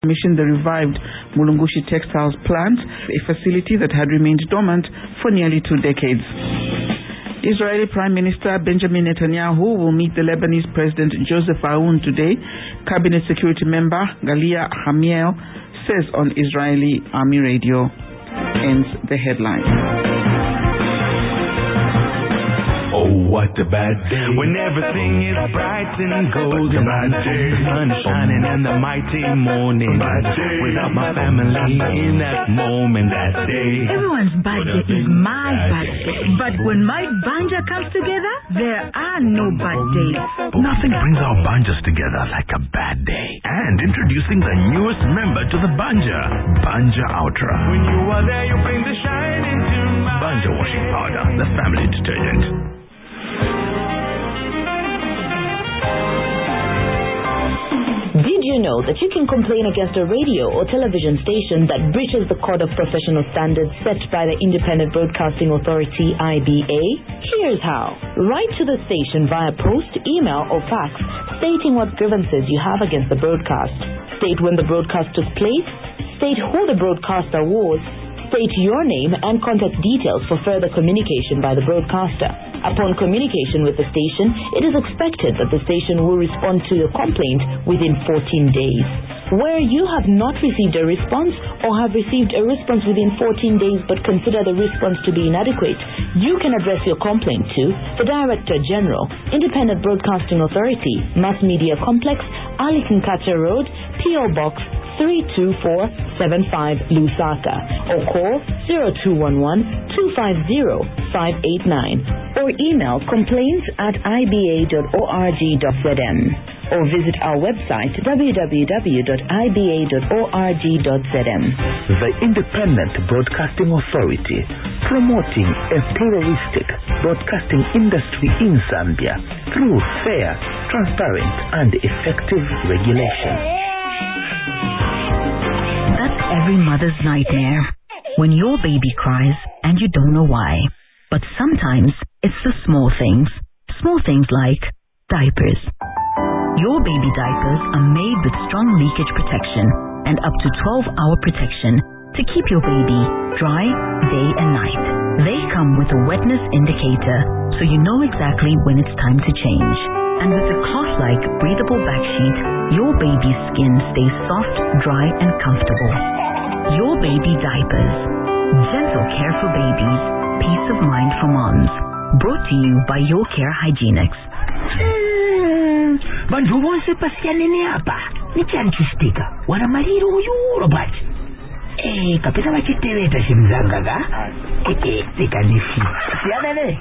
commissioned the revived Mulungushi Textiles plant, a facility that had remained dormant for nearly 2 decades. Israeli Prime Minister Benjamin Netanyahu will meet the Lebanese President Joseph Aoun today, Cabinet Security Member Galia Hamiel says on Israeli Army Radio. Ends the headline. Oh, what a bad day. When everything is bright and golden. The sun shining in the mighty morning. Without my family in that moment, that day. Everyone's birthday is my birthday. But when my banja comes together, there are no bad days. Nothing brings our banjas together like a bad day. And introducing the newest member to the banja, Banja Ultra. When you are there, you bring the shine into my Banja washing powder, the family detergent. Did you know that you can complain against a radio or television station that breaches the Code of Professional Standards set by the Independent Broadcasting Authority, IBA? Here's how. Write to the station via post, email, or fax stating what grievances you have against the broadcast. State when the broadcast took place, state who the broadcaster was, state your name and contact details for further communication by the broadcaster. Upon communication with the station, it is expected that the station will respond to your complaint within 14 days. Where you have not received a response or have received a response within 14 days but consider the response to be inadequate, you can address your complaint to the Director General, Independent Broadcasting Authority, Mass Media Complex, Ali Kinkacha Road, P.O. Box 32475 Lusaka, or call 0211-250-589 or email complaints@iba.org.zm or visit our website www.iba.org.zm. The Independent Broadcasting Authority, promoting a pluralistic broadcasting industry in Zambia through fair, transparent and effective regulation. That's every mother's nightmare. When your baby cries and you don't know why. But sometimes it's the small things. Small things like diapers. Your baby diapers are made with strong leakage protection and up to 12-hour protection to keep your baby dry day and night. They come with a wetness indicator so you know exactly when it's time to change. And with a cloth-like breathable backsheet, your baby's skin stays soft, dry, and comfortable. Your baby diapers. Gentle care for babies. Peace of mind for moms. Brought to you by Your Care Hygienics. Bantu bonse pasianene hapa. Nichanchustika. Wanamaliro uyuro bati. Kapesa bachitereta shimzangaga. Tekanifi. Sianene.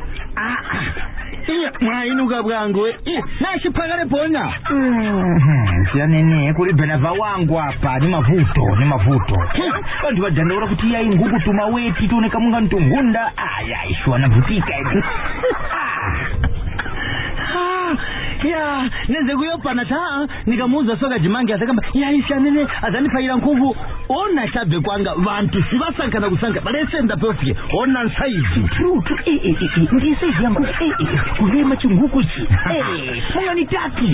Mwainuka bwangu nashipagale pona sianene kuli benava wangu hapa ni mavuto bantu bajandora kuti yayi nguku tumaweti tuoneka munga ntungunda ishwa navutika hivi ya neze kuyopana ta nikamuza soka jimangi atakamba sianene azanifaira nkuvu ona shabe kwanga vantu sivasankana kusanka balesenda perfect ona nsaizi truth ndise yangu kulema chunguku chi munga ni tatu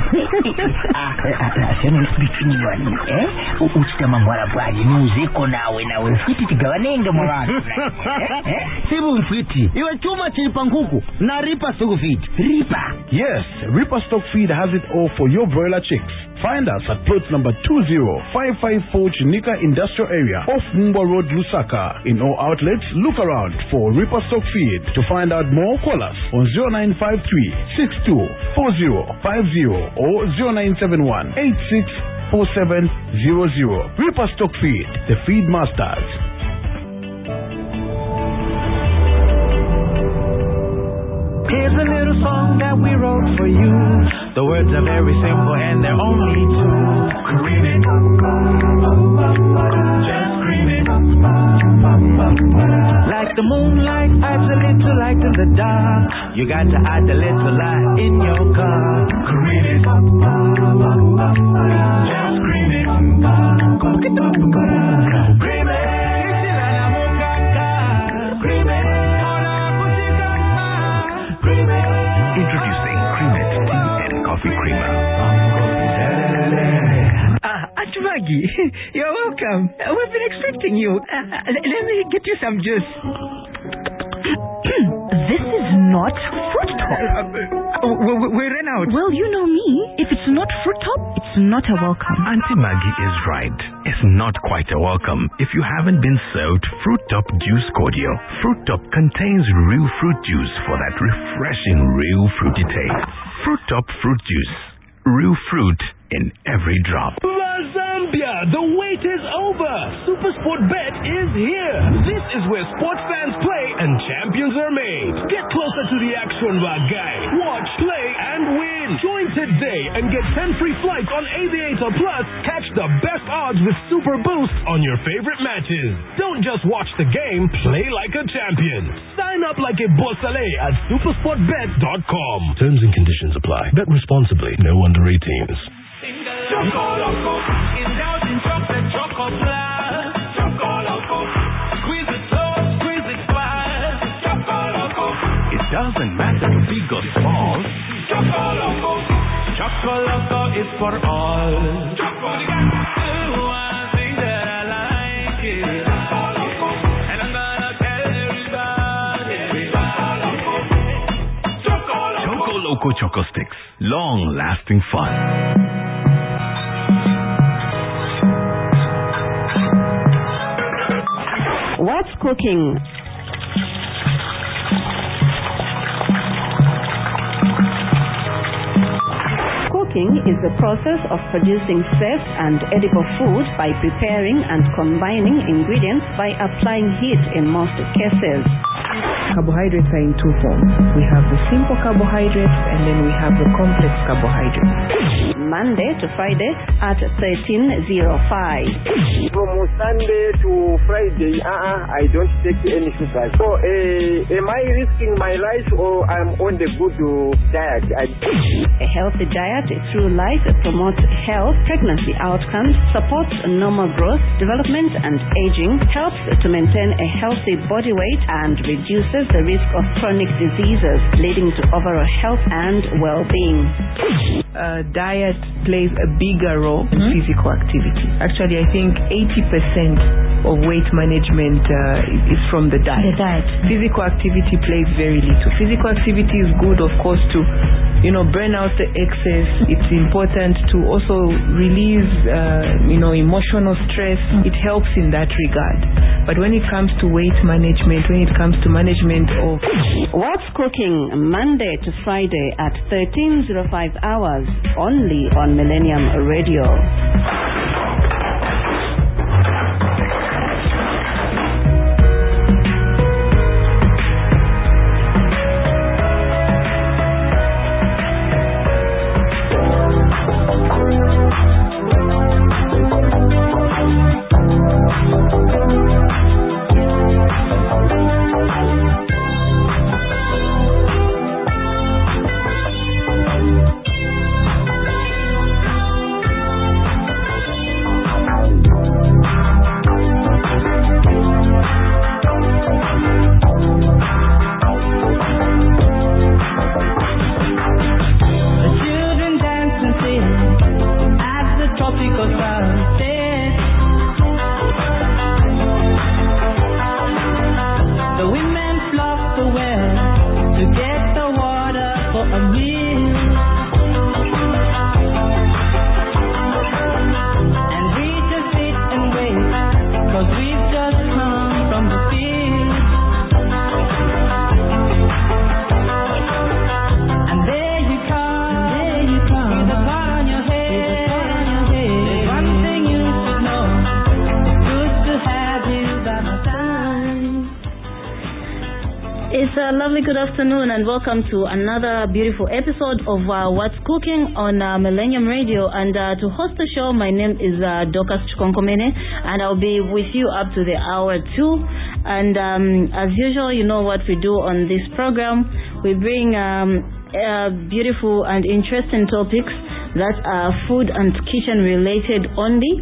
sianene between you and me uchitama mwala bwaji muziko nawe fiti tigawanenge mwala sibu mfiti iwe chuma chilipa nkuku na ripa sugu fiti ripa. Yes, Reaper Stock Feed has it all for your broiler chicks. Find us at plot number 20554 Chinika Industrial Area off Mumba Road, Lusaka. In all outlets, look around for Reaper Stock Feed. To find out more, call us on 0953 624050 or 0971 864700. Reaper Stock Feed, the feed masters. Here's a little song that we wrote for you. The words are very simple and they're only two. Cream it, just cream it. Like the moonlight adds a little light in the dark. You got to add a little light in your car. Cream it, just cream it. Cream it. Introducing Cream It Tea and Coffee Creamer. Maggie. You're welcome. We've been expecting you. Let me get you some juice. This is not Fruit Top. We ran out. Well, you know me. If it's not Fruit Top, it's not a welcome. Auntie Maggie is right. It's not quite a welcome if you haven't been served Fruit Top Juice Cordial. Fruit Top contains real fruit juice for that refreshing, real fruity taste. Fruit Top Fruit Juice. Real fruit in every drop. Zambia, the wait is over. SuperSport Bet is here. This is where sports fans play and champions are made. Get closer to the action, guy. Watch, play, and win. Join today and get 10 free flights on Aviator Plus. Catch the best odds with Super Boost on your favorite matches. Don't just watch the game, play like a champion. Sign up like a bossale at supersportbet.com. Terms and conditions apply. Bet responsibly. No under 18s. Choco Loco, indulge in chocolate, Choco Plus. Choco Loco, squeeze it slow, squeeze it fast. Choco Loco, It doesn't matter big or small. Choco Loco, Choco Loco is for all. Choco Loco, one thing that I like it. Choco Loco, and I'm gonna tell everybody. Choco Loco, Choco Loco Choco Sticks. Long-lasting fun. What's cooking? Cooking is the process of producing safe and edible food by preparing and combining ingredients by applying heat in most cases. Carbohydrates are in two forms. We have the simple carbohydrates and then we have the complex carbohydrates. Monday to Friday at 13:05. From Sunday to Friday, I don't take any sugar. So, am I risking my life or I'm on the good diet? A healthy diet through life promotes health, pregnancy outcomes, supports normal growth, development and aging, helps to maintain a healthy body weight and reduces the risk of chronic diseases, leading to overall health and well-being. Diet plays a bigger role in physical activity. Actually, I think 80% of weight management is from the diet. Physical activity plays very little. Physical activity is good, of course, to burn out the excess. It's important to also release emotional stress. It helps in that regard. But when it comes to weight management, when it comes to management of... What's Cooking, Monday to Friday at 13:05 hours, only on Millennium Radio. Good afternoon and welcome to another beautiful episode of What's Cooking on Millennium Radio. And to host the show, my name is Dorcas Chukonkomene, and I'll be with you up to the hour 2. And as usual, you know what we do on this program. We bring beautiful and interesting topics that are food and kitchen related only.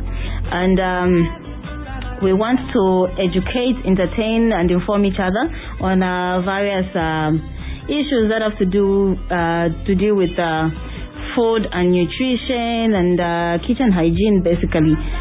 And we want to educate, entertain, and inform each other on various issues that have to deal with food and nutrition and kitchen hygiene, basically.